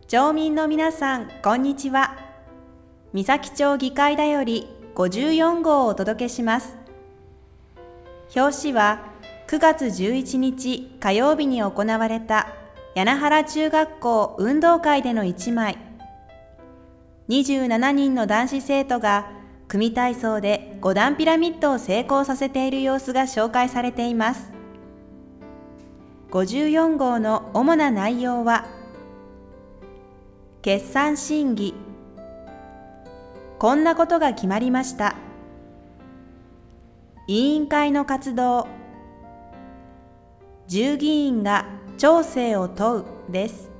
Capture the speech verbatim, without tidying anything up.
町民の皆さん、こんにちは。三崎町議会だよりごじゅうよん号をお届けします。表紙はくがつじゅういちにち火曜日に行われた柳原中学校運動会での一枚。にじゅうななにんの男子生徒が組体操でご段ピラミッドを成功させている様子が紹介されています。ごじゅうよん号の主な内容は、決算審議、こんなことが決まりました、委員会の活動、従議員が町政を問うです。